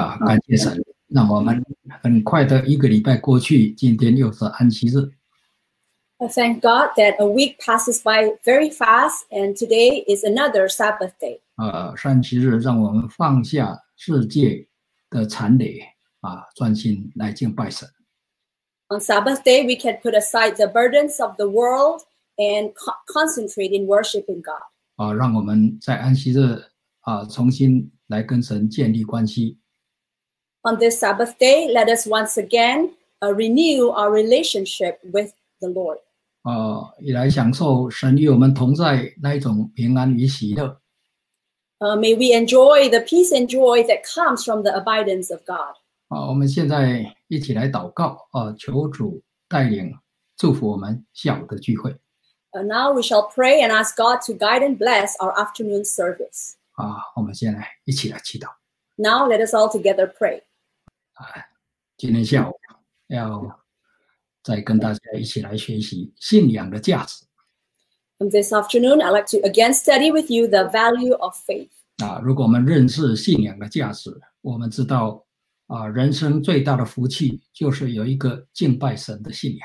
感谢神，让我们很快的一个礼拜过去，今天又是安息日。 I thank God that a week passes by very fast, and today is another Sabbath day. 安息日让我们放下世界的缠累专心来敬拜神。 On Sabbath day, we can put aside the burdens of the world and concentrate in worshiping God. 让我们在安息日重新来跟神建立关系。 On this Sabbath day, let us once again renew our relationship with the Lord. 也来享受神与我们同在那一种平安与喜乐。 May we enjoy the peace and joy that comes from the abidance of God. 我们现在一起来祷告求主带领祝福我们下午的聚会。 Now we shall pray and ask God to guide and bless our afternoon service. 我们现在一起来祈祷。 Now let us all together pray. 今天下午要再跟大家一起来学习信仰的价值。 This afternoon, I'd like to again study with you the value of faith. 如果我们认识信仰的价值，我们知道人生最大的福气就是有一个敬拜神的信仰。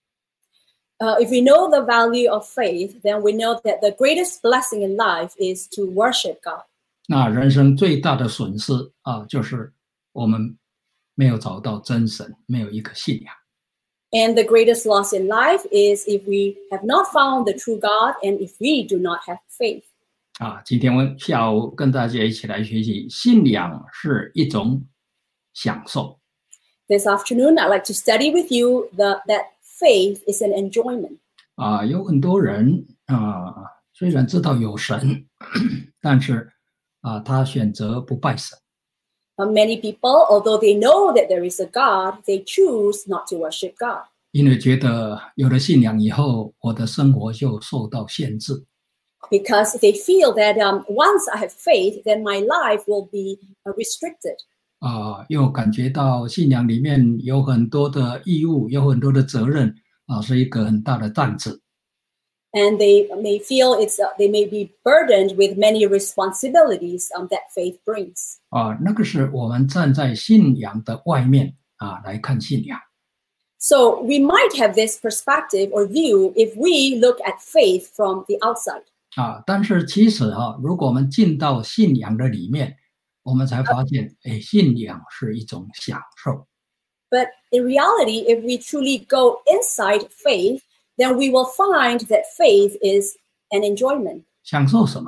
If we know the value of faith, then we know that the greatest blessing in life is to worship God. 那人生最大的损失就是我们没有找到真神，没有一个信仰。 And the greatest loss in life is if we have not found the true God and if we do not have faith. 今天我下午跟大家一起来学习，信仰是一种享受。 This afternoon, I'd like to study with you that faith is an enjoyment. 有很多人虽然知道有神，但是他选择不拜神。 Many people, although they know that there is a God, they choose not to worship God. 因为觉得有了信仰以后，我的生活就受到限制。 Because they feel that once I have faith, then my life will be restricted. 又感觉到信仰里面有很多的义务，有很多的责任是一个很大的担子。 And they may feel they may be burdened with many responsibilities that faith brings. 那个是我们站在信仰的外面来看信仰。 So we might have this perspective or view if we look at faith from the outside. 但是其实如果我们进到信仰的里面，我们才发现，信仰是一种享受。 But in reality, if we truly go inside faith, then we will find that faith is an enjoyment. 享受什么？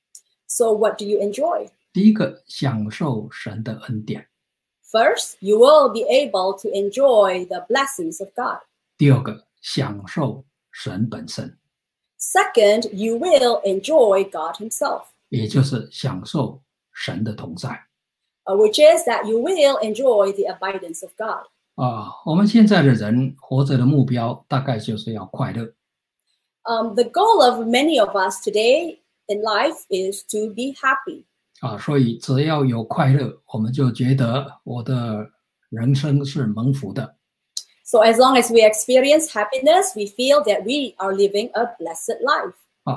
So what do you enjoy? 第一个，享受神的恩典。 First, you will be able to enjoy the blessings of God. 第二个，享受神本身。 Second, you will enjoy God himself. 也就是享受神的同在。 Which is that you will enjoy the abidance of God. 我们现在的人活着的目标大概就是要快乐。 The goal of many of us today in life is to be happy. 所以只要有快乐，我们就觉得我的人生是蒙福的。 So as long as we experience happiness, we feel that we are living a blessed life.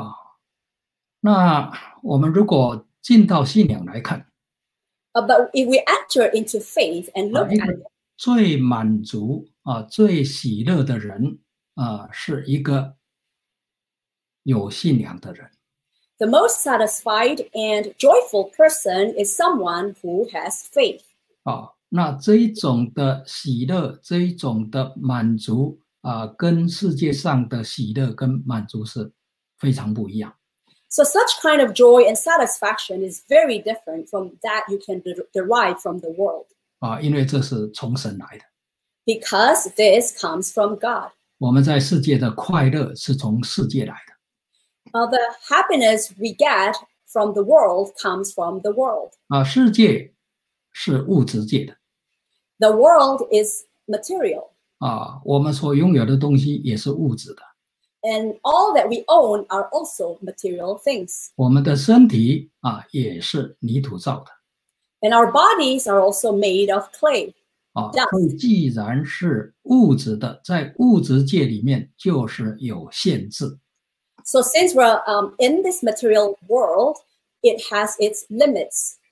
那我们如果进到信仰来看 ，but if we enter into faith and look at it, 最满足最喜乐的人是一个有信仰的人。 The most satisfied and joyful person is someone who has faith. 那这一种的喜乐，这一种的满足跟世界上的喜乐跟满足是非常不一样。 So such kind of joy and satisfaction is very different from that you can derive from the world. 因为这是从神来的。 Because this comes from God. 我们在世界的快乐是从世界来的。 The happiness we get from the world comes from the world. 世界是物质界的。 The world is material. 我们所拥有的东西也是物质的。 And all that we own are also material things. 我们的身体也是泥土造的。 And our bodies are also made of clay. 所以既然是物质的，在物质界里面就是有限制。 So since we're in this material world, it has its limits.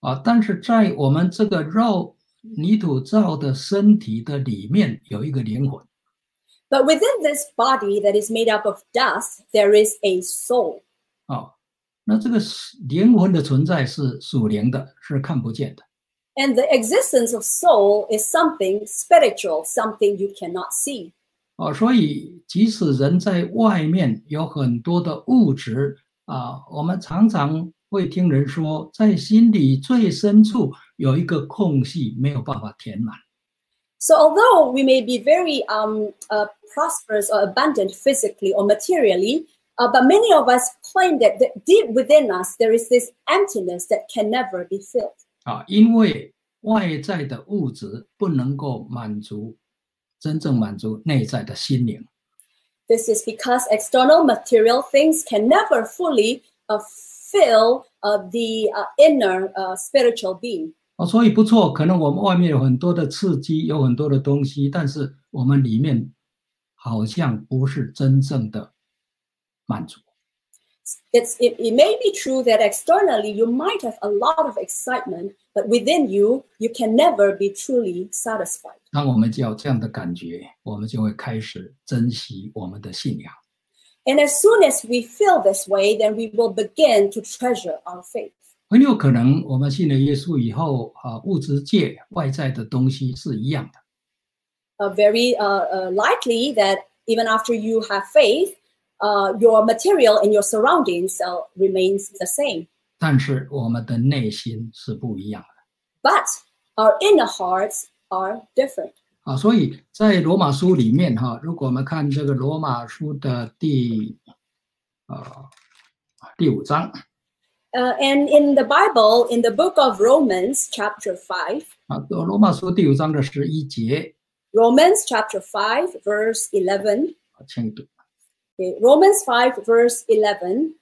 但是在我们这个泥土造的身体的里面有一个灵魂。 But within this body that is made up of dust, there is a soul. 那这个灵魂的存在是属灵的，是看不见的。 And the existence of soul is something spiritual, something you cannot see. 所以即使人在外面有很多的物质我们常常会听人说，在心里最深处有一个空隙，没有办法填满。 So although we may be very prosperous or abundant physically or materially, but many of us claim that deep within us there is this emptiness that can never be filled. 因为外在的物质不能够真正满足内在的心灵。 This is because external material things can never fully fill the inner spiritual being. 所以不错，可能我们外面有很多的刺激，有很多的东西，但是我们里面好像不是真正的满足。 It may be true that externally you might have a lot of excitement, but within you, you can never be truly satisfied. 当我们就有这样的感觉，我们就会开始珍惜我们的信仰。 And as soon as we feel this way, then we will begin to treasure our faith. 很有可能我们信了耶稣以后物质界外在的东西是一样的。 Very likely that even after you have faith, your material and your surroundings remains the same. 但是我们的内心是不一样的。But our inner hearts are different. 所以在罗马书里面如果我们看这个罗马书的第5章。 And in the Bible, in the book of Romans, chapter 5. 罗马书第5章的11节。 Romans chapter 5, verse 11. 请读。 Okay, Romans 5, verse 11.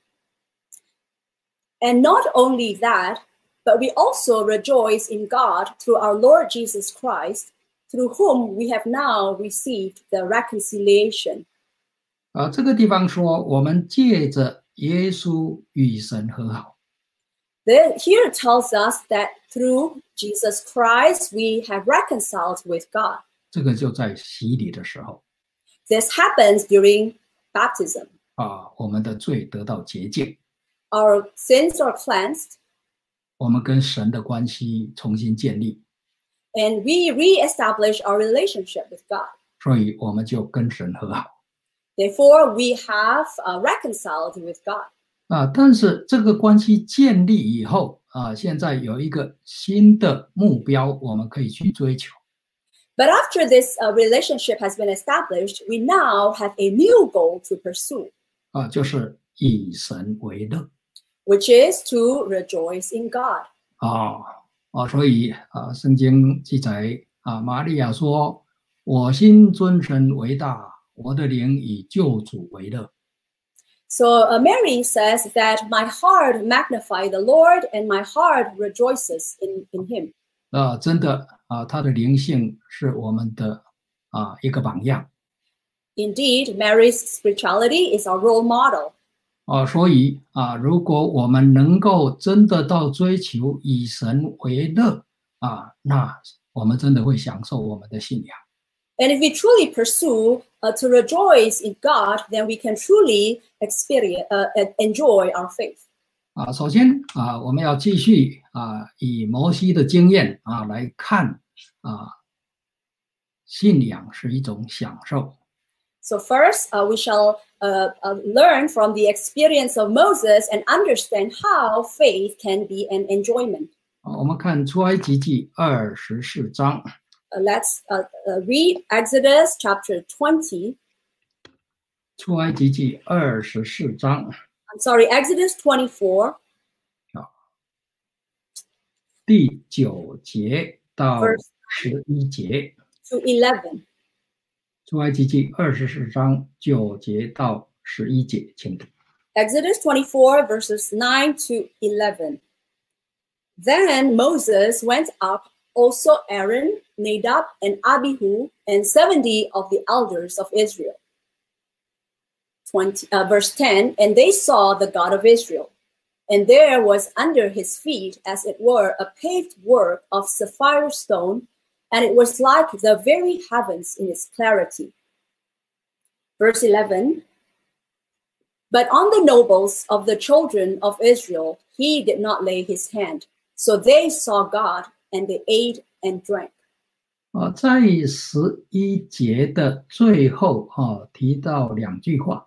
And not only that, but we also rejoice in God through our Lord Jesus Christ, through whom we have now received the reconciliation. 这个地方说，我们借着耶稣与神和好。 Here it tells us that through Jesus Christ we have reconciled with God. 这个就在洗礼的时候。 This happens during baptism. 我们的罪得到洁净。 Our sins are cleansed. 我们跟神的关系重新建立。 And we re-establish our relationship with God. 所以我们就跟神和好。 Therefore, we have reconciled with God. 但是这个关系建立以后现在有一个新的目标，我们可以去追求。 But after this relationship has been established, we now have a new goal to pursue. 就是以神为乐。 Which is to rejoice in God. 所以圣经记载玛利亚说：“我心尊神为大，我的灵以救主为乐。” So Mary says that my heart magnifies the Lord, and my heart rejoices in Him. 真的他的灵性是我们的一个榜样。 Indeed, Mary's spirituality is our role model. 所以如果我们能够真的到追求以神为乐那我们真的会享受我们的信仰。 And if we truly pursue to rejoice in God, then we can truly experience enjoy our faith. 首先我们要继续以摩西的经验来看信仰是一种享受。 So first, we shall learn from the experience of Moses and understand how faith can be an enjoyment. 我们看出埃及记24章。 Let's read Exodus chapter 20. 出埃及记24章。 I'm sorry, Exodus 24. 第9节到11节。 To 11. 出埃及记24章9节到11节，请读。 Exodus 24, verses 9 to 11. Then Moses went up, also Aaron, Nadab, and Abihu, and 70 of the elders of Israel. Verse 10, and they saw the God of Israel. And there was under his feet, as it were, a paved work of sapphire stone, and it was like the very heavens in its clarity. Verse 11, but on the nobles of the children of Israel, he did not lay his hand. So they saw God, and they ate and drank. 在11节的最后提到2句话。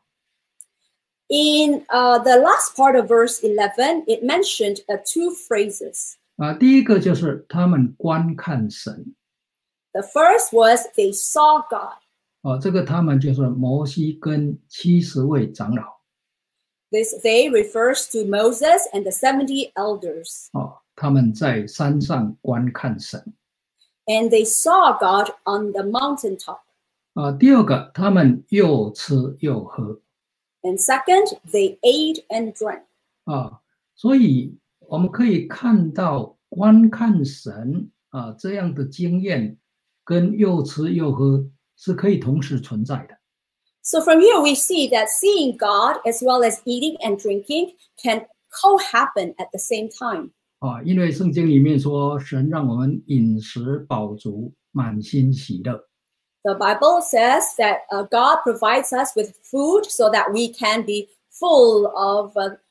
In the last part of verse 11, it mentioned 2 phrases. 第一个就是他们观看神。 The first was they saw God. 这个他们就是摩西跟70位长老。 This they refers to Moses and the 70 elders. 他们在山上观看神。 And they saw God on the mountaintop. 第二个，他们又吃又喝。 And second, they ate and drank. 所以我们可以看到观看神这样的经验跟又吃又喝是可以同时存在的。 So from here we see that seeing God as well as eating and drinking can co-happen at the same time. 因为圣经里面说神让我们饮食饱足，满心喜乐。 The Bible says that God provides us with food so that we can be full of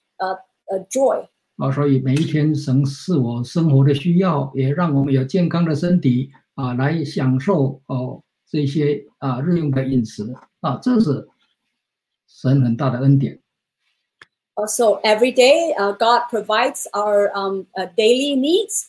joy. 所以每一天神是我生活的需要，也让我们有健康的身体来享受这些日用的饮食这是神很大的恩典。 So every day God provides our daily needs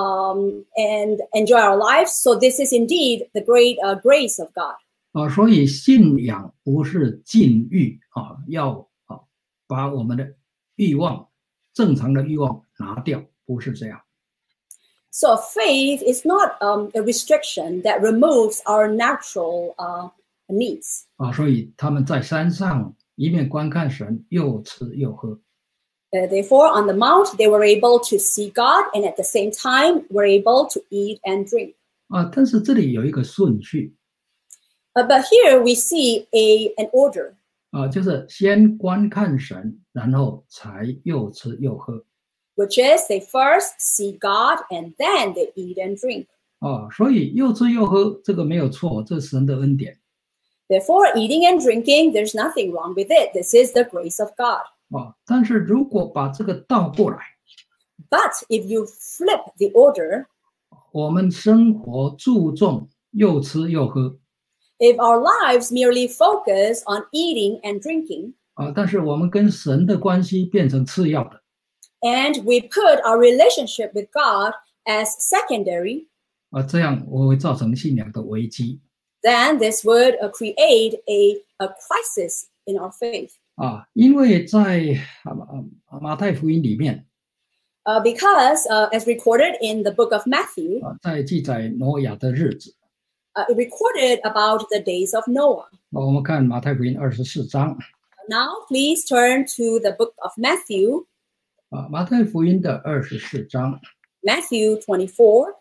and enjoy our lives. So this is indeed the great grace of God. 所以信仰不是禁欲要把我们的欲望正常的欲望拿掉，不是这样。 So faith is not a restriction that removes our natural needs. 所以他们在山上一面观看神，又吃又喝。 Therefore, on the mount, they were able to see God, and at the same time, were able to eat and drink. 但是这里有一个顺序。 But here we see an order. 就是先观看神，然后才又吃又喝。 Which is they first see God, and then they eat and drink. 所以又吃又喝这个没有错，这是神的恩典。 Therefore, eating and drinking, there's nothing wrong with it. This is the grace of God. 但是如果把这个倒过来 But if you flip the order, 我们生活注重又吃又喝 if our lives merely focus on eating and drinking, 但是我们跟神的关系变成次要的 and we put our relationship with God as secondary, 这样我会造成信仰的危机 then this would create a crisis in our faith. 因為在馬太福音裡面 because as recorded in the book of Matthew, 在記載挪亞的日子 it recorded about the days of Noah. 我們看馬太福音24章 Now please turn to the book of Matthew. 馬太福音的24章 Matthew 24.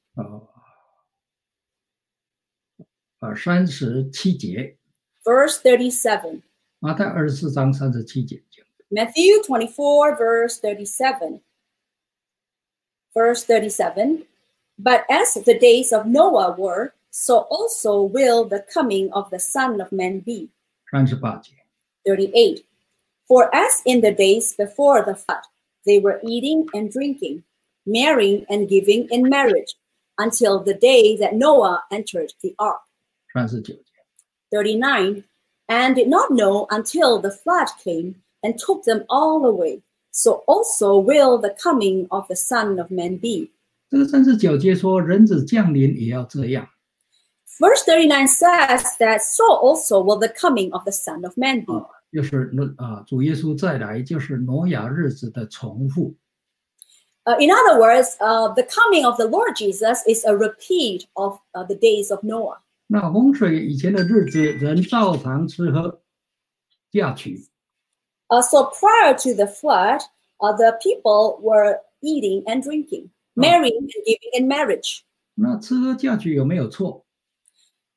37節 Verse 37. 馬太24章37節 Matthew 24, verse 37. Verse 37. But as the days of Noah were, so also will the coming of the Son of Man be. 38節 38. For as in the days before the flood, they were eating and drinking, marrying and giving in marriage, until the day that Noah entered the ark. 39節 39. And did not know until the flood came and took them all away. So also will the coming of the Son of Man be. 這個39節說人子降臨也要這樣 Verse 39 says that so also will the coming of the Son of Man be. 就是主耶穌再來就是挪亞日子的重複 In other words, the coming of the Lord Jesus is a repeat of the days of Noah. 那洪水以前的日子人照常吃喝嫁娶 So prior to the flood, the people were eating and drinking, marrying and giving in marriage. 那吃喝嫁娶有没有錯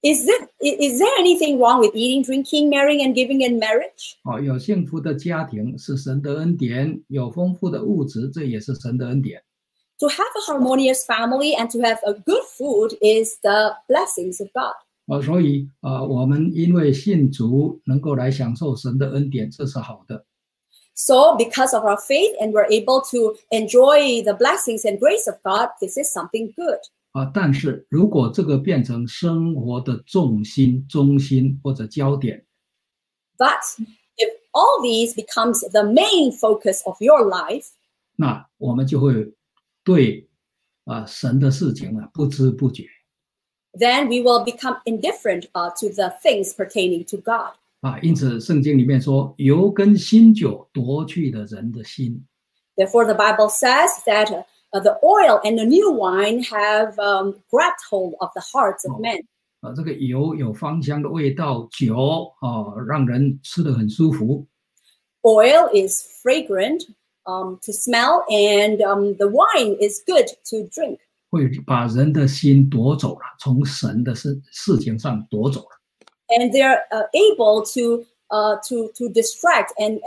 Is there anything wrong with eating, drinking, marrying, and giving in marriage? 有幸福的家庭是神的恩典，有丰富的物质，这也是神的恩典。 To have a harmonious family and to have a good food is the blessings of God. 所以我们因为信主能够来享受神的恩典，这是好的。 So because of our faith and we're able to enjoy the blessings and grace of God, this is something good. 但是如果这个变成生活的重心、中心或者焦点， But if all these becomes the main focus of your life, 那我们就会对神的事情不知不觉。 then we will become indifferent to the things pertaining to God. 因此圣经里面说，油跟新酒夺去了人的心。 Therefore, the Bible says that the oil and the new wine have grabbed hold of the hearts of men. 这个油有芳香的味道，酒让人吃得很舒服。 Oil is fragrant to smell, and the wine is good to drink. 会把人的心夺走了，从神的事情上夺走了。 And they're able to distract and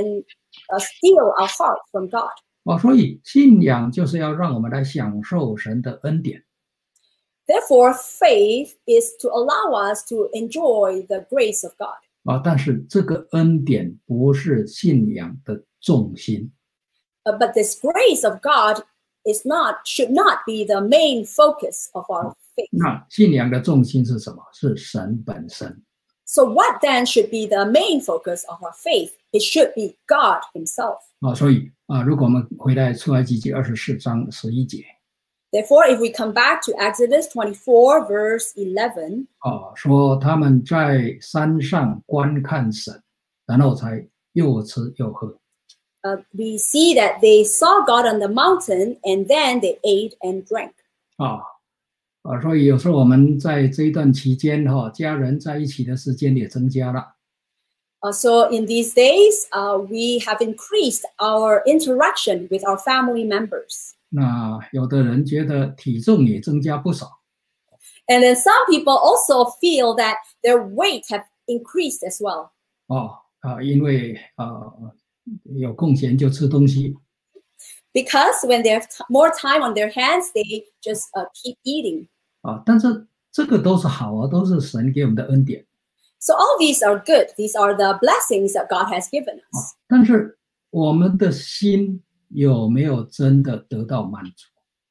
steal our heart from God. 所以信仰就是要让我们来享受神的恩典。 Therefore, faith is to allow us to enjoy the grace of God. 但是这个恩典不是信仰的重心。 But this grace of God should not be the main focus of our faith. 那信仰的重心是什么？是神本身。 So what then should be the main focus of our faith? It should be God Himself. 所以如果我们回来出埃及记24章11节。 Therefore, if we come back to Exodus 24, verse 11, 说他们在山上观看神，然后才又吃又喝。 we see that they saw God on the mountain and then they ate and drank. 所以有时候我们在这一段期间家人在一起的时间也增加了。 So in these days, we have increased our interaction with our family members. 那有的人觉得体重也增加不少。 And then some people also feel that their weight have increased as well. 因为有空闲就吃东西。 Because when they have more time on their hands, they just keep eating. 但是这个都是好都是神给我们的恩典。 So all these are good. These are the blessings that God has given us. 但是我们的心有没有真的得到满足？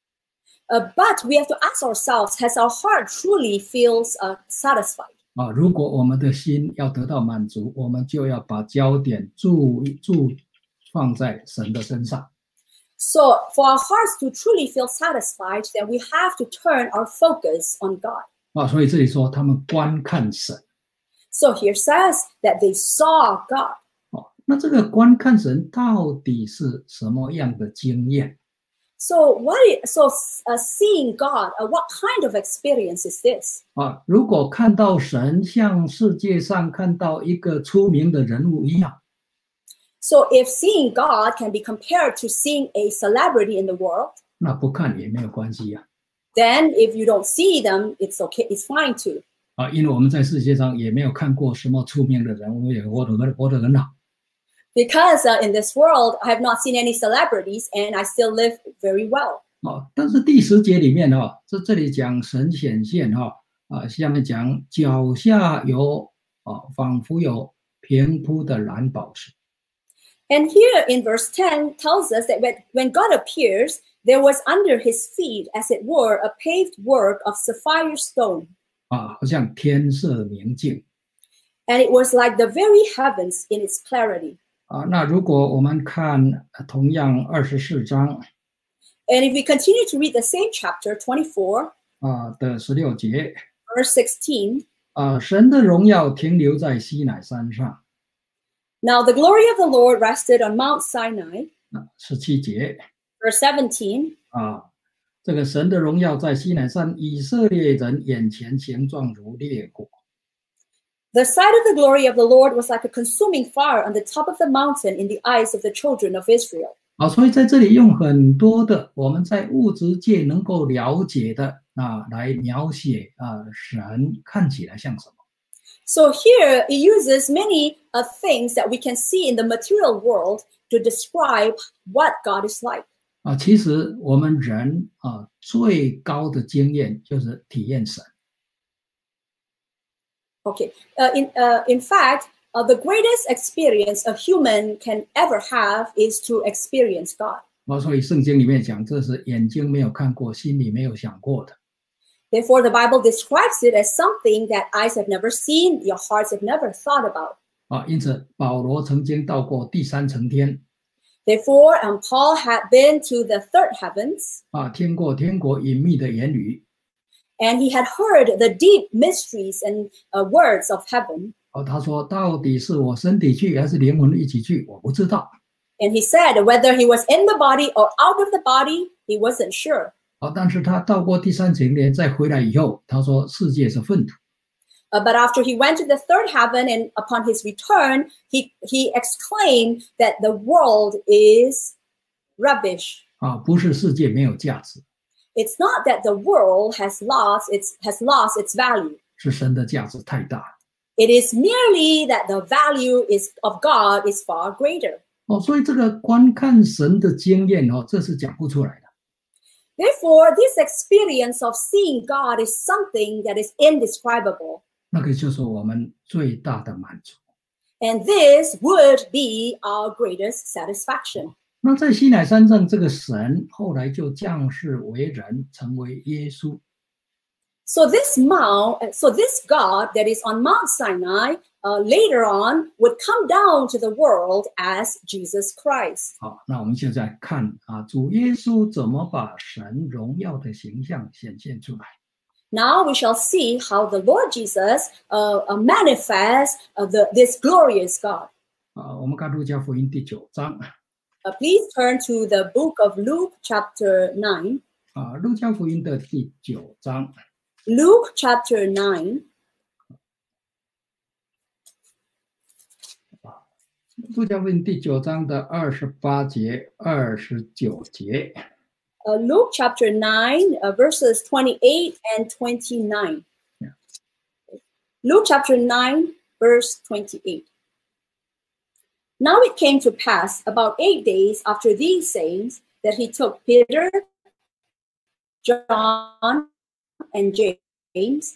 But we have to ask ourselves, has our heart truly feels satisfied? 如果我们的心要得到满足，我们就要把焦点放在神的身上。 So for our hearts to truly feel satisfied, then we have to turn our focus on God. 所以这里说他们观看神。 So here says that they saw God. 那这个观看神到底是什么样的经验？ So seeing God, what kind of experience is this? 如果看到神像世界上看到一个出名的人物一样。 So if seeing God can be compared to seeing a celebrity in the world, 那不看也没有关系呀。 Then if you don't see them, it's okay, it's fine too. 因为我们在世界上也没有看过什么出名的人物，也活得很好。 Because in this world, I have not seen any celebrities, and I still live very well. 但是第10节里面这里讲神显现下面讲脚下有仿佛有平铺的蓝宝石。 And here in verse 10 tells us that when God appears, there was under his feet, as it were, a paved work of sapphire stone. 好像天色明净。 And it was like the very heavens in its clarity. 那如果我们看同样24章 And if we continue to read the same chapter, 24, 的16节 verse 16, 神的荣耀停留在西乃山上。 Now the glory of the Lord rested on Mount Sinai. 17节 Verse 17, 这个神的荣耀在西乃山以色列人眼前形状如烈火。 The sight of the glory of the Lord was like a consuming fire on the top of the mountain in the eyes of the children of Israel. 所以在这里用很多的我们在物质界能够了解的来描写神看起来像什么。 So here it uses many things that we can see in the material world to describe what God is like. 其实我们人最高的经验就是体验神。 Okay. In fact, the greatest experience a human can ever have is to experience God. 所以圣经里面讲，这是眼睛没有看过，心里没有想过的。 Therefore, the Bible describes it as something that eyes have never seen, your hearts have never thought about. 因此保罗曾经到过第三层天。 Therefore, Paul had been to the third heavens. 听过天国隐秘的言语。 And he had heard the deep mysteries and words of heaven. 他说，到底是我身体去，还是灵魂一起去，我不知道。 And he said whether he was in the body or out of the body, he wasn't sure. 但是他到过第三层天，再回来以后，他说世界是粪土。 But after he went to the third heaven and upon his return, he exclaimed that the world is rubbish. 不是世界没有价值。 It's not that the world has lost its value. 是神的价值太大。 It is merely that the value of God is far greater. 所以这个观看神的经验这是讲不出来的。 Therefore, this experience of seeing God is something that is indescribable. 那个就是我们最大的满足。 And this would be our greatest satisfaction. 那在西乃山上，这个神后来就降世为人，成为耶稣。 So this God that is on Mount Sinai later on would come down to the world as Jesus Christ. 好，那我们现在看主耶稣怎么把神荣耀的形象显现出来。 Now we shall see how the Lord Jesus manifests this glorious God. 我们看路加福音第9章。 Please turn to the book of Luke chapter 9. 路加福音的第9章。 Luke chapter 9. 路加福音第9章的28节、29节。 Luke chapter 9, verses 28 and 29. Yeah. Luke chapter 9, verse 28. Now it came to pass about 8 days after these sayings that he took Peter, John, and James.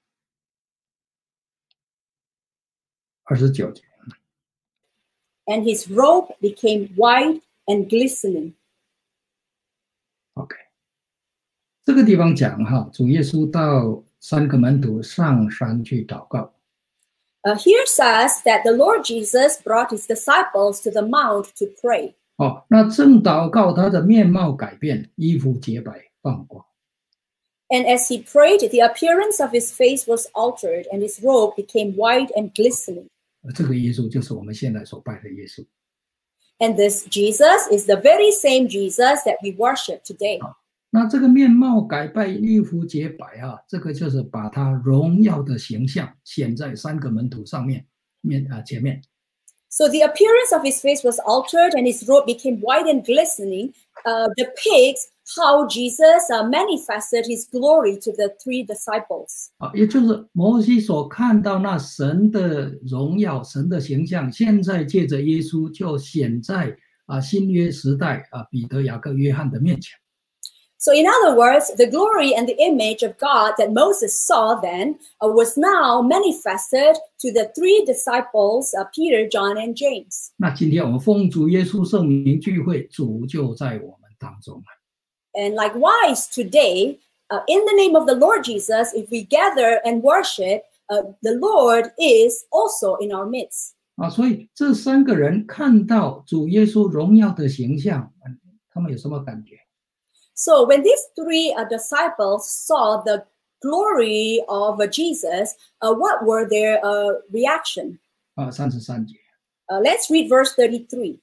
29节。 And his robe became white and glistening. OK， 这个地方讲主耶稣到3个门徒上山去祷告。 Here says that the Lord Jesus brought his disciples to the mount to pray. 那正祷告，他的面貌改变，衣服洁白放光。 And as he prayed, the appearance of his face was altered, and his robe became white and glistening. 这个耶稣就是我们现在所拜的耶稣。 And this Jesus is the very same Jesus that we worship today. 那这个面貌改变，衣服洁白这个就是把他荣耀的形象显在3个门徒上面前面。 So the appearance of his face was altered, and his robe became white and glistening, depicts how Jesus manifested his glory to the 3 disciples. 也就是摩西所看到那神的荣耀、神的形象，现在借着耶稣就显在新约时代彼得、雅各、约翰的面前。 So in other words, the glory and the image of God that Moses saw then was now manifested to the 3 disciples, Peter, John, and James. 那今天我们奉主耶稣圣名聚会，主就在我们当中。 And likewise today, in the name of the Lord Jesus, if we gather and worship, the Lord is also in our midst. 所以这3个人看到主耶稣荣耀的形象，他们有什么感觉？ So when these 3 disciples saw the glory of Jesus, what were their reaction? 33节。 Let's read verse 33.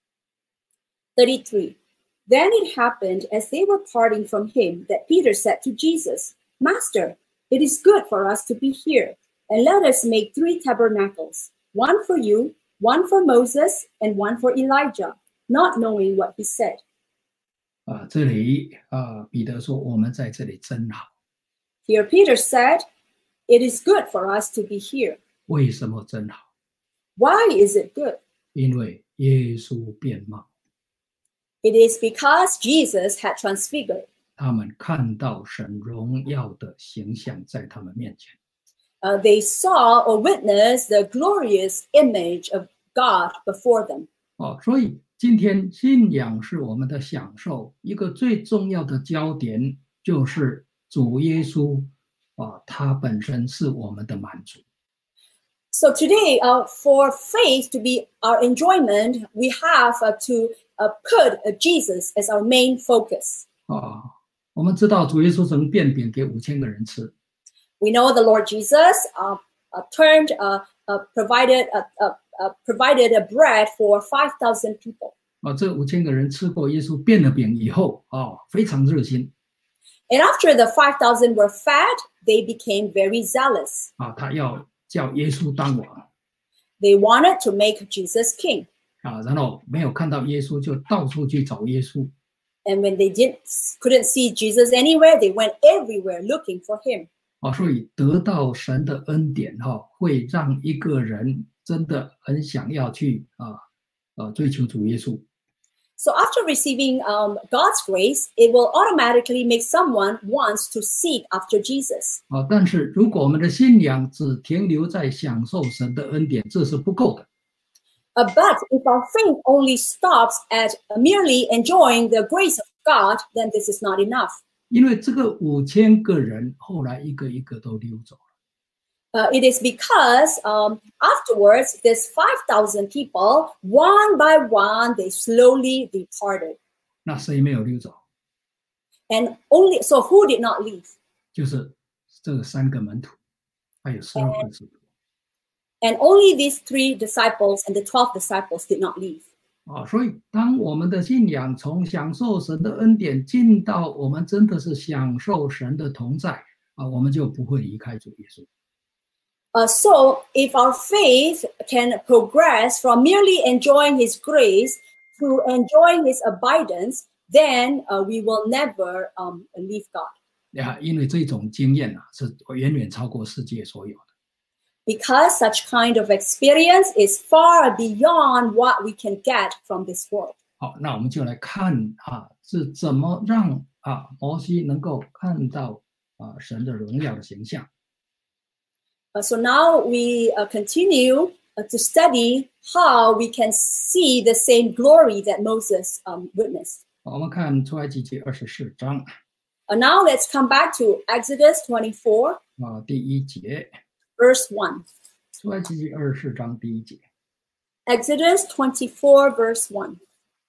33. Then it happened as they were parting from him that Peter said to Jesus, Master, it is good for us to be here, and let us make 3 tabernacles, one for you, one for Moses, and one for Elijah, not knowing what he said. 这里彼得说：“我们在这里真好。” Here Peter said, "It is good for us to be here." 为什么真好？ Why is it good? 因为耶稣变貌， It is because Jesus had transfigured. 他们看到神荣耀的形象在他们面前。 They saw or witnessed the glorious image of God before them. 所以今天信仰是我们的享受，一个最重要的焦点就是主耶稣他本身是我们的满足。 So today, for faith to be our enjoyment, we have to put Jesus as our main focus. 我们知道主耶稣曾变饼给5000个人吃。 We know the Lord Jesus provided a bread for 5,000 people. 这5000个人吃过耶稣变了饼以后，非常热心。 And after the 5,000 were fed, they became very zealous. 他要叫耶稣当王。 They wanted to make Jesus king. 然后没有看到耶稣，就到处去找耶稣。 And when they couldn't see Jesus anywhere, they went everywhere looking for him. 所以得到神的恩典会让一个人真的很想要去追求主耶稣。 So after receiving God's grace, it will automatically make someone wants to seek after Jesus. 但是如果我们的信仰只停留在享受神的恩典，这是不够的。 But if our faith only stops at merely enjoying the grace of God, then this is not enough. 因为这个5000个人后来一个一个都溜走了。 It is because afterwards, this 5,000 people, one by one, they slowly departed. 那谁没有溜走？ And so who did not leave? 就是这3个门徒，还有12个使徒。 And only these 3 disciples and the 12 disciples did not leave. 所以当我们的信仰从享受神的恩典进到我们真的是享受神的同在，我们就不会离开主耶稣。 So if our faith can progress from merely enjoying his grace to enjoying his abidance, then we will never leave God. 因为这种经验是远远超过世界所有的。 Because such kind of experience is far beyond what we can get from this world. 好，那我们就来看是怎么让摩西能够看到神的荣耀的形象。 So now we continue to study how we can see the same glory that Moses witnessed. 我们看出埃及记24章 Now let's come back to Exodus 24, 第1节， verse 1. 出埃及记24章第1节。 Exodus 24, verse 1.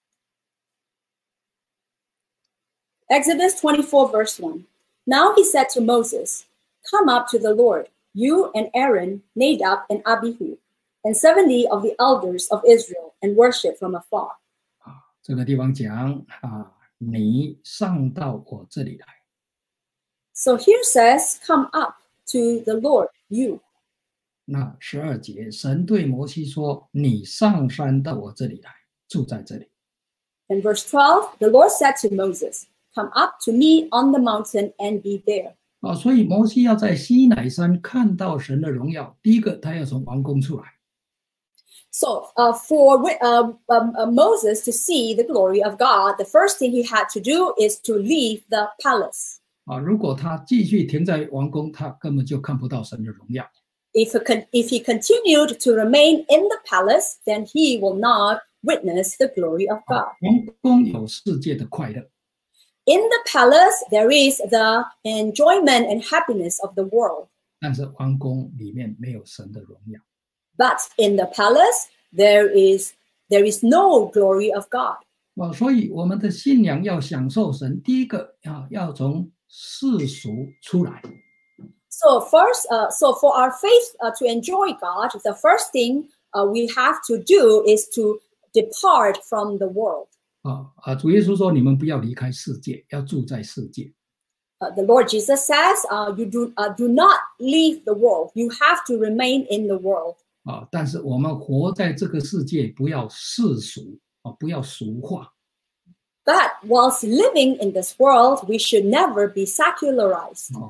Exodus 24, verse 1. Now he said to Moses, "Come up to the Lord, you and Aaron, Nadab and Abihu, and 70 of the elders of Israel, and worship from afar." 这个地方讲你上到我这里来。 So here says, "Come up to the Lord, you." 那12节，神对摩西说：“你上山到我这里来，住在这里。” In verse 12, the Lord said to Moses, "Come up to me on the mountain and be there." 所以摩西要在西乃山看到神的荣耀，第一个他要从王宫出来。 So for Moses to see the glory of God, the first thing he had to do is to leave the palace. 如果他继续停在王宫，他根本就看不到神的荣耀。 If he continued to remain in the palace, then he will not witness the glory of God. 王宫有世界的快乐， In the palace, there is the enjoyment and happiness of the world. 但是王宫里面没有神的荣耀。 But in the palace, there is no glory of God. 所以我们的信仰要享受神，第一个要从世俗出来。 So first, so for our faith to enjoy God, the first thing we have to do is to depart from the world. 主耶稣说：“你们不要离开世界，要住在世界。” The Lord Jesus says, "You do not leave the world. You have to remain in the world." 但是我们活在这个世界，不要世俗不要俗化。 But whilst living in this world, we should never be secularized.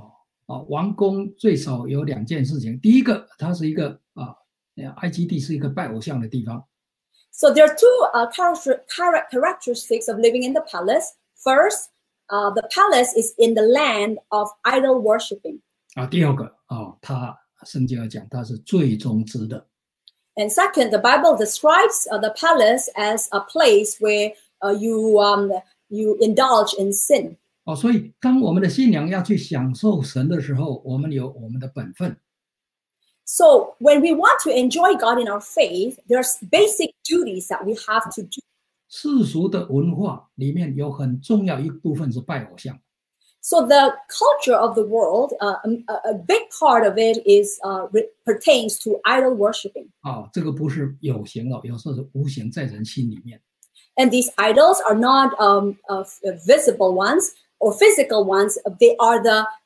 王宫最少有2件事情。第一个，它是一个埃及地是一个拜偶像的地方。 So there are two characteristics of living in the palace. First, the palace is in the land of idol worshiping. 第二个圣经要讲它是最忠直的。 And second, the Bible describes the palace as a place where you indulge in sin. 所以当我们的信仰要去享受神的时候，我们有我们的本分。 So when we want to enjoy God in our faith, there's basic duties that we have to do. 世俗的文化里面有很重要一部分是拜偶像。 So the culture of the world, a big part of it is pertains to idol worshiping. 这个不是有形的，有时候是无形在人心里面。 And these idols are not visible ones or physical ones. They are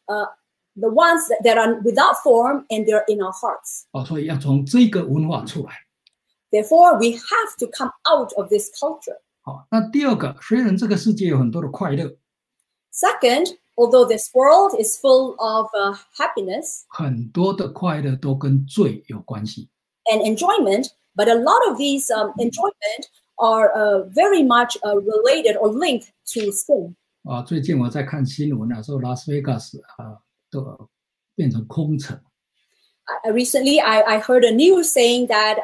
the ones that are without form and they're in our hearts. 所以要从这个文化出来。 Therefore, we have to come out of this culture. 那第二个，虽然这个世界有很多的快乐。 Second, although this world is full of happiness, 很多的快乐都跟罪有关系。 And enjoyment, but a lot of these enjoyment are very much related or linked to sin. 最近我在看新闻说拉斯维加斯都变成空城。 Recently, I heard a news saying that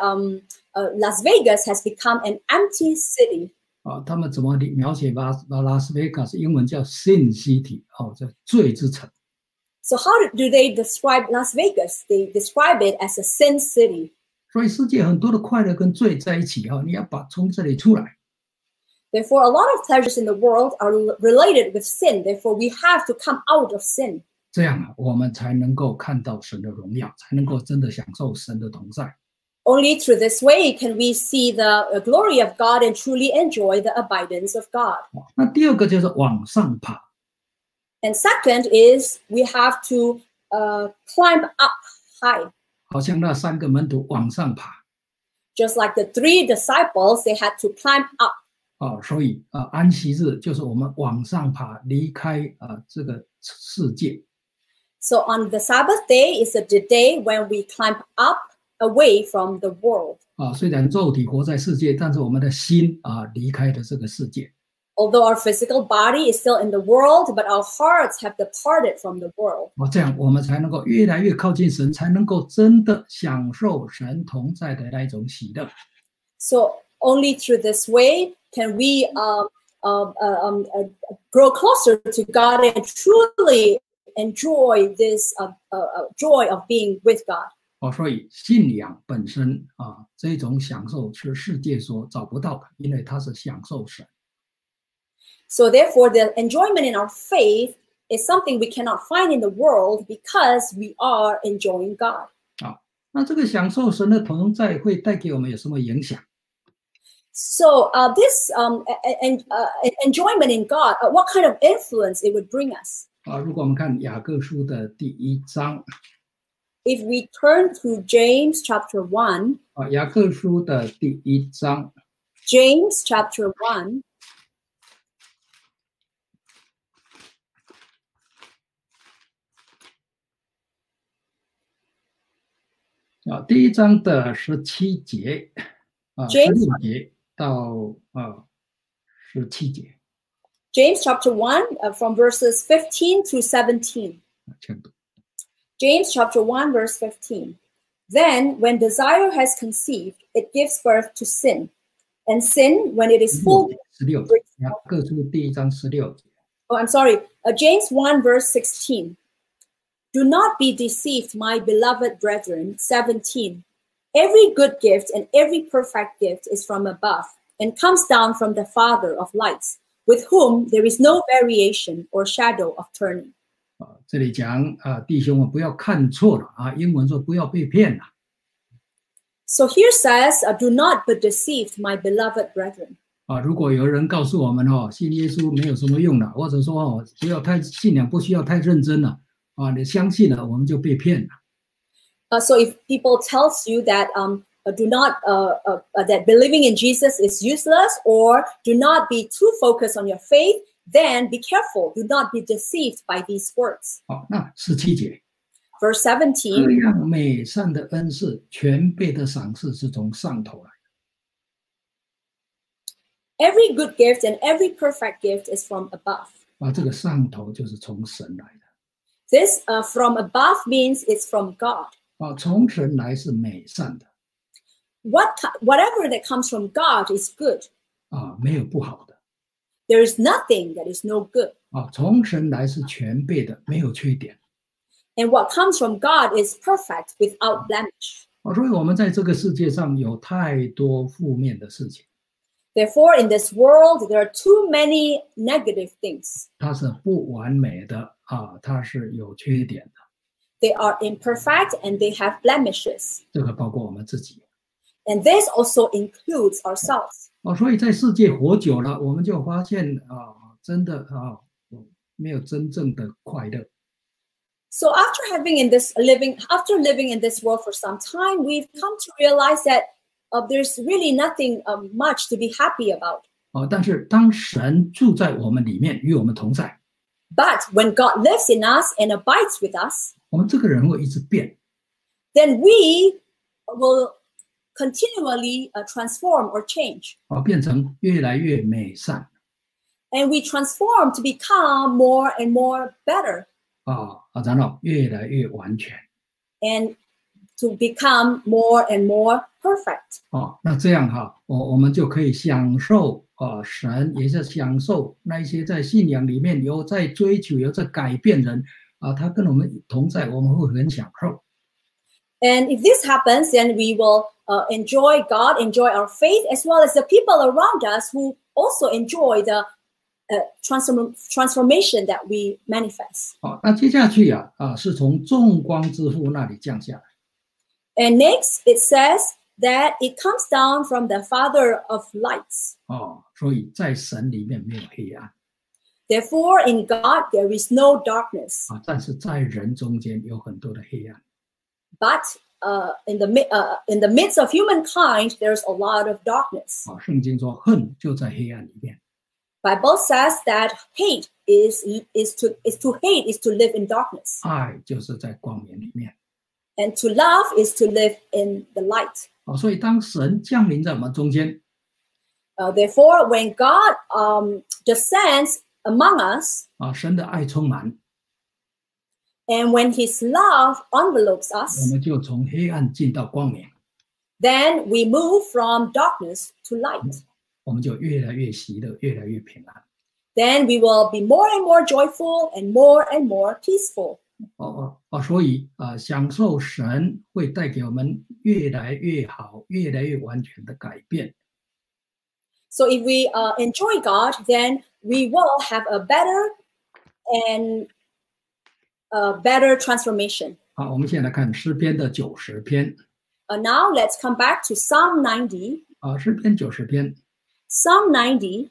Las Vegas has become an empty city. 他们怎么描写拉斯维加斯？英文叫 Sin City， 叫罪之城。 So how do they describe Las Vegas? They describe it as a sin city. 所以世界很多的快乐跟罪在一起你要从这里出来。 Therefore, a lot of pleasures in the world are related with sin. Therefore, we have to come out of sin. 这样我们才能够看到神的荣耀，才能够真的享受神的同在。 Only through this way can we see the glory of God and truly enjoy the abidance of God. 那第二个就是往上爬。 And second is we have to climb up high. 好像那3个门徒往上爬。 Just like the 3 disciples, they had to climb up. 所以安息日就是我们往上爬，离开这个世界。 So on the Sabbath day is the day when we climb up away from the world. 虽然肉体活在世界，但是我们的心离开了这个世界。 Although our physical body is still in the world, but our hearts have departed from the world. 这样我们才能够越来越靠近神，才能够真的享受神同在的那一种喜乐。 So only through this way can we grow closer to God and truly enjoy this joy of being with God. 所以信仰本身这种享受是世界所找不到的，因为它是享受神。 So therefore, the enjoyment in our faith is something we cannot find in the world because we are enjoying God. 那这个享受神的同在会带给我们有什么影响？ So this enjoyment in God, what kind of influence it would bring us? 如果我们看雅各书的第1章。 If we turn to James chapter 1, 雅各书的第1章。 James chapter 1. 第1章的17节，16节到17节。 James chapter 1 from verses 15 to 17. James chapter 1 verse 15. Then when desire has conceived, it gives birth to sin. And sin, when it is full... 16节，雅各书第1章16节。 Oh, I'm sorry. James 1 verse 16. Do not be deceived, my beloved brethren. 17. Every good gift and every perfect gift is from above and comes down from the Father of lights, with whom there is no variation or shadow of turning. 这里讲弟兄们不要看错了英文说不要被骗了。 So here says, do not be deceived, my beloved brethren. 如果有人告诉我们信耶稣没有什么用了，或者说不要太信仰不需要太认真了你相信了我们就被骗了。 So if people tells you that do not that believing in Jesus is useless, or do not be too focused on your faith, Then be careful, do not be deceived by these words. 好，那17节， Verse 这 17, 样美善的恩赐，全备的赏赐是从上头来。 every good gift and every perfect gift is from above. 这个上头就是从神来的。 This from above means it's from God. 从神来是美善的。 Whatever that comes from God is good. 没有不好的。 There is nothing that is no good. 从神来是全备的，没有缺点。 And what comes from God is perfect without blemish. 所以我们在这个世界上有太多负面的事情。 Therefore, in this world, there are too many negative things. 它是不完美的它是有缺点的。 They are imperfect and they have blemishes. 这个包括我们自己。 And this also includes ourselves. 所以在世界活久了，我们就发现真的没有真正的快乐。 So after living in this world for some time, we've come to realize that there's really nothing much to be happy about. 但是当神住在我们里面，与我们同在， But when God lives in us and abides with us, 我们这个人会一直变。 then we will continually transform or change. 变成越来越美善。 And we transform to become more and more better. 然后越来越完全。 And to become more and more perfect. 那这样我们就可以享受神，也是享受那一些在信仰里面有在追求、有在改变人他跟我们同在，我们会很享受。 And if this happens, then we will enjoy God, enjoy our faith, as well as the people around us who also enjoy the transformation that we manifest. 那接下去是从众光之父那里降下来。 And next, it says that it comes down from the Father of lights. 所以在神里面没有黑暗。 Therefore, in God, there is no darkness. 但是在人中间有很多的黑暗。 But in the midst of humankind, there's a lot of darkness. 圣经说恨就在黑暗里面。 Bible says that hate is to live in darkness. 爱就是在光明里面。 And to love is to live in the light. 所以当神降临在我们中间， Therefore, when God descends among us, 神的爱充满， and when His love envelopes 我 us, 们就从黑暗进到光明， then we move from darkness to light. 我们就越来越喜乐，越来越平安。 Then we will be more and more joyful and more peaceful. 所以享受神会带给我们越来越好、越来越完全的改变。 So if we enjoy God, then we will have a better and better transformation. 我们现在来看诗篇的90篇。 Now let's come back to Psalm 90. 诗篇90篇。 Psalm 90.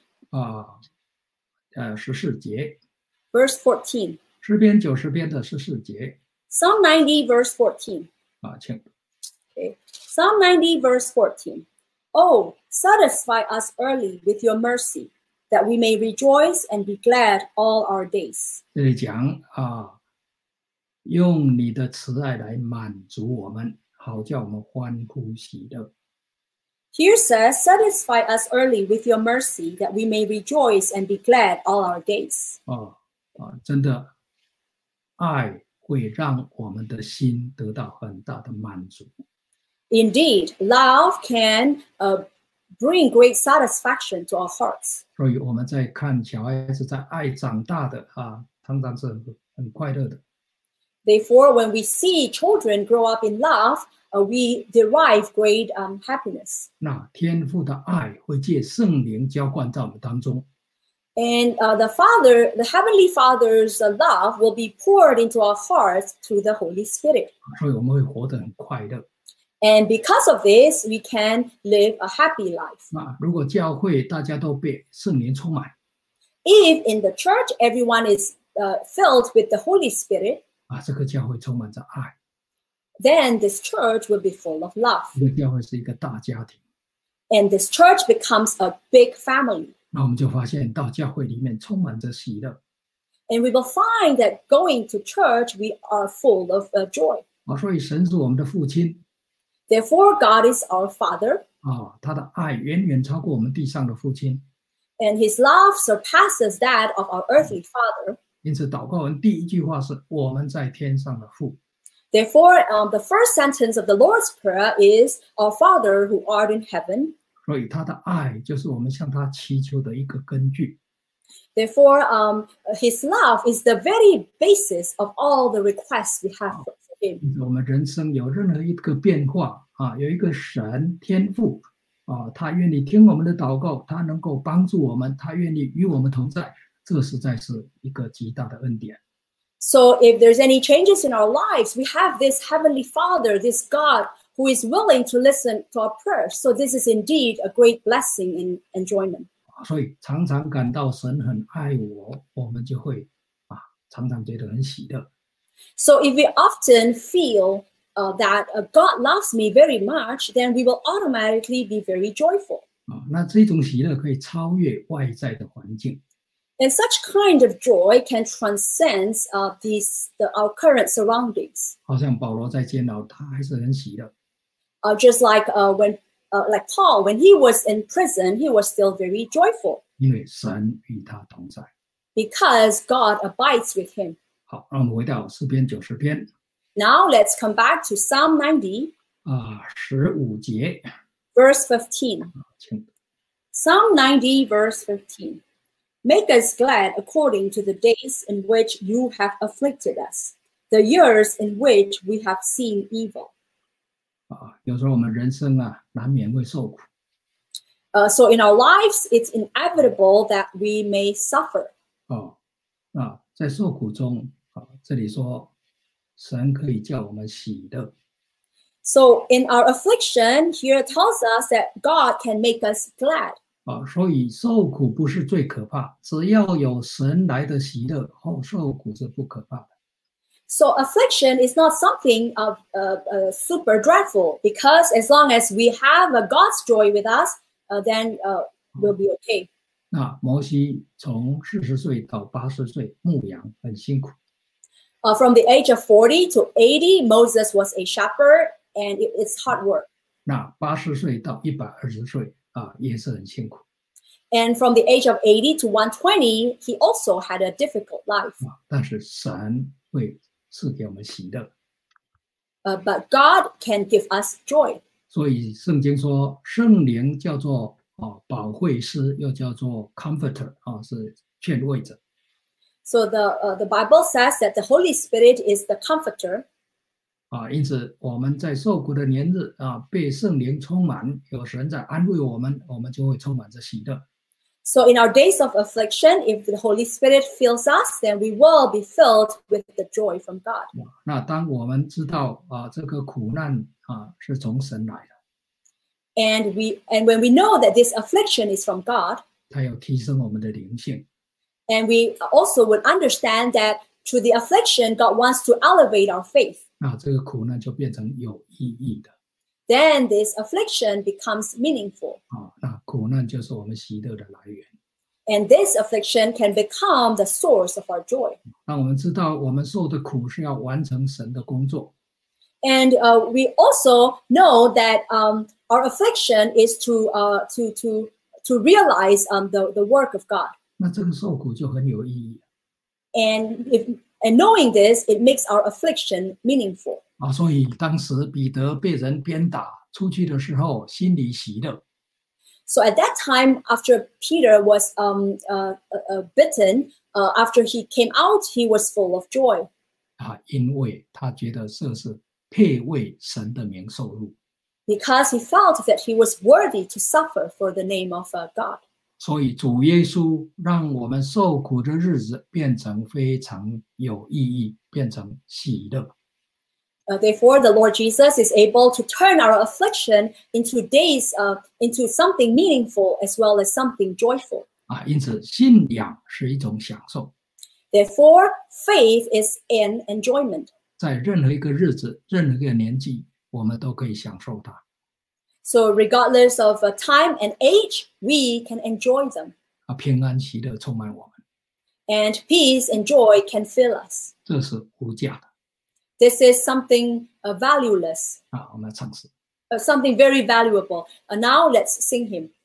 14节。 Verse 14. 诗篇90篇的14节。 Psalm 90 verse 14. 请。 Okay. Psalm 90 verse 14. Oh, satisfy us early with your mercy, that we may rejoice and be glad all our days. 这里讲用你的慈爱来满足我们，好叫我们欢呼喜乐。 Here says, satisfy us early with your mercy, that we may rejoice and be glad all our days. 真的，爱会让我们的心得到很大的满足。 Indeed, love can bring great satisfaction to our hearts. 所以我们在看小孩子在爱长大的常常是很快乐的。 Therefore, when we see children grow up in love, we derive great happiness. 那天父的爱会借圣灵浇灌在我们当中。 And the Heavenly Father's love will be poured into our hearts through the Holy Spirit. 所以我们会活得很快乐。 And because of this, we can live a happy life. 如果教会大家都被圣灵充满， If in the church everyone is filled with the Holy Spirit, 这个教会充满着爱， then this church will be full of love. 这个教会是一个大家庭。 And this church becomes a big family. 那我们就发现到教会里面充满着喜乐。 And we will find that going to church, we are full of joy. 所以神是我们的父亲。 Therefore, God is our Father. 他的爱远远超过我们地上的父亲。 And His love surpasses that of our earthly father. 因此，祷告文第一句话是我们在天上的父。 Therefore, the first sentence of the Lord's Prayer is, Our Father who art in heaven. 所以他的爱就是我们向他祈求的一个根据。 Therefore, His love is the very basis of all the requests we have for Him. 我们人生有任何一个变化有一个神天父他愿意听我们的祷告，他能够帮助我们，他愿意与我们同在，这实在是一个极大的恩典。 So if there's any changes in our lives, we have this Heavenly Father, this God who is willing to listen to our prayers. So this is indeed a great blessing and enjoyment. 所以常常感到神很爱我，我们就会常常觉得很喜乐。 So if we often feel that God loves me very much, then we will automatically be very joyful. 那这种喜乐可以超越外在的环境。 And such kind of joy can transcend our current surroundings. 好像保罗在监牢，他还是很喜乐。 Just like like Paul, when he was in prison, he was still very joyful. 因为神与他同在。 Because God abides with him. 好，让我们回到诗篇90篇。 Now let's come back to Psalm 90. 15节。 Verse 15. Psalm 90, verse 15. Make us glad according to the days in which you have afflicted us, the years in which we have seen evil. 有时候我们人生难免会受苦。 So in our lives, it's inevitable that we may suffer. 在受苦中，这里说神可以叫我们喜乐。 So in our affliction, here tells us that God can make us glad. 所以受苦不是最可怕，只要有神来的喜乐，受苦是不可怕的。 So affliction is not something super dreadful, because as long as we have God's joy with us, then we'll be okay. 那摩西从40岁到80岁牧羊很辛苦。 From the age of 40 to 80, Moses was a shepherd, and it's hard work. 那80岁到120岁也是很辛苦。 And from the age of 80 to 120, he also had a difficult life. 但是神会赐给我们喜乐。 But God can give us joy. 所以圣经说圣灵叫做保惠师，又叫做 comforter 是劝慰者。 So the Bible says that the Holy Spirit is the comforter. 因此我们在受苦的年日被圣灵充满，有神在安慰我们，我们就会充满着喜乐。 So in our days of affliction, if the Holy Spirit fills us, then we will be filled with the joy from God. 那当我们知道这个苦难是从神来的， And when we know that this affliction is from God, 它要提升我们的灵性。 and we also would understand that through the affliction, God wants to elevate our faith. 那这个苦难就变成有意义的。 Then this affliction becomes meaningful. 那苦难就是我们喜乐的来源。 And this affliction can become the source of our joy. 让我们知道我们受的苦是要完成神的工作。 And we also know that our affliction is to realize the work of God. 那这个受苦就很有意义。 And knowing this, it makes our affliction meaningful. 所以当时彼得被人鞭打出去的时候，心里喜乐。 So at that time, after Peter was bitten, after he came out, he was full of joy. 因为他觉得这是配为神的名受辱。 Because he felt that he was worthy to suffer for the name of God. 所以主耶稣让我们受苦的日子变成非常有意义，变成喜乐。 Therefore, the Lord Jesus is able to turn our affliction into days, into something meaningful as well as something joyful. 因此信仰是一种享受。 Therefore, faith is an enjoyment. 在任何一个日子，任何一个年纪，我们都可以享受它。 So regardless of time and age, we can enjoy them. 平安喜乐充满我们， and peace and joy can fill us. 这是无价的 This is something valueless, 我们来唱诗。 something very valuable. Now let's sing him.